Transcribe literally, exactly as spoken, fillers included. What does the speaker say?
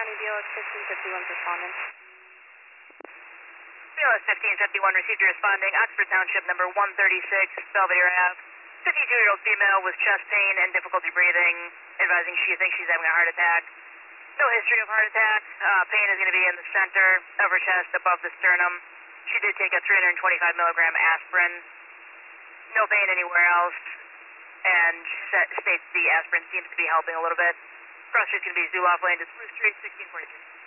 County B O S fifteen fifty-one responding. B O S fifteen fifty-one received your responding, Oxford Township number one thirty-six, Belvedere Ave. fifty-two-year-old female with chest pain and difficulty breathing, advising she thinks she's having a heart attack. No history of heart attack. Uh, pain is going to be in the center of her chest, above the sternum. She did take a three hundred twenty-five milligram aspirin. No pain anywhere else, and states the aspirin seems to be helping a little bit. Cross street's going to be Zulauf Lane to Spruce Street, sixteen forty-three.